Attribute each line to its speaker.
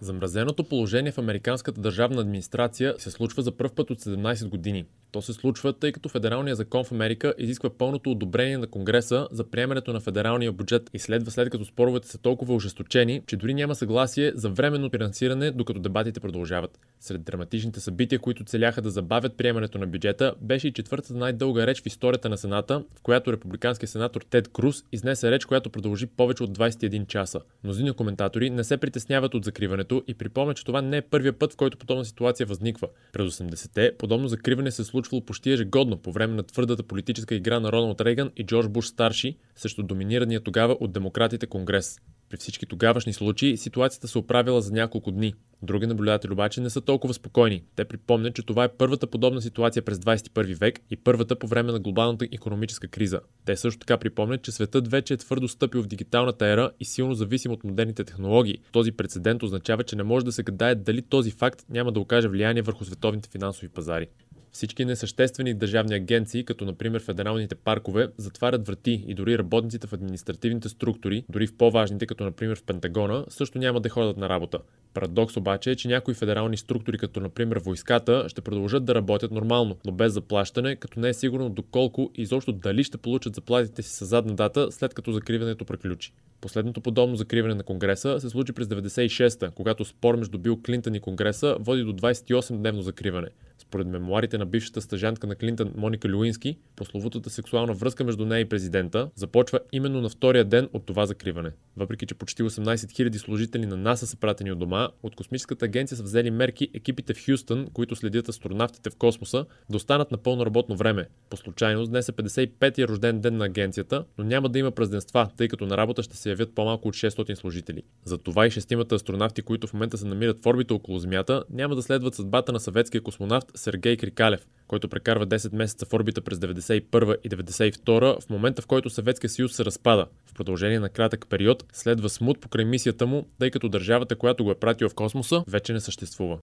Speaker 1: Замразеното положение в американската държавна администрация се случва за пръв път от 17 години. То се случва, тъй като федералният закон в Америка изисква пълното одобрение на Конгреса за приемането на федералния бюджет и следва след като споровете са толкова ожесточени, че дори няма съгласие за временно финансиране, докато дебатите продължават. Сред драматичните събития, които целяха да забавят приемането на бюджета, беше и четвъртата най-дълга реч в историята на Сената, в която републиканският сенатор Тед Круз изнесе реч, която продължи повече от 21 часа. Мнозина коментатори не се притесняват от закриването и припомнят, че това не е първият път, в който подобна ситуация възниква. През 80-те подобно закриване се случвало почти ежегодно по време на твърдата политическа игра на Роналд Рейган и Джордж Буш старши срещу доминирания тогава от демократите Конгрес. При всички тогавашни случаи ситуацията се оправила за няколко дни. Други наблюдатели обаче не са толкова спокойни. Те припомнят, че това е първата подобна ситуация през 21 век и първата по време на глобалната икономическа криза. Те също така припомнят, че светът вече е твърдо стъпил в дигиталната ера и силно зависим от модерните технологии. Този прецедент означава, че не може да се гадае дали този факт няма да окаже влияние върху световните финансови пазари. Всички несъществени държавни агенции, като например федералните паркове, затварят врати и дори работниците в административните структури, дори в по-важните, като например в Пентагона, също няма да ходят на работа. Парадокс обаче е, че някои федерални структури, като например войската, ще продължат да работят нормално, но без заплащане, като не е сигурно доколко и изобщо дали ще получат заплатите си със задна дата, след като закриването приключи. Последното подобно закриване на Конгреса се случи през 1996-та, когато спор между Бил Клинтън и Конгреса води до 28-дневно закриване. Според мемуарите на бившата стажантка на Клинтън Моника Леуински, прословутата сексуална връзка между нея и президента започва именно на втория ден от това закриване. Въпреки че почти 18 000 служители на НАСА са пратени от дома, от космическата агенция са взели мерки екипите в Хюстън, които следят астронавтите в космоса, да останат на пълно работно време. По случайност днес е 55-я рожден ден на агенцията, но няма да има празненства, тъй като на работа ще се явят по-малко от 600 служители. Затова и шестимата астронавти, които в момента се намират в орбита около Земята, няма да следват съдбата на съветския космонавт Сергей Крикалев, който прекарва 10 месеца в орбита през 1991 и 1992, в момента в който Съветския съюз се разпада. В продължение на кратък период следва смут покрай мисията му, тъй като държавата, която го е пратила в космоса, вече не съществува.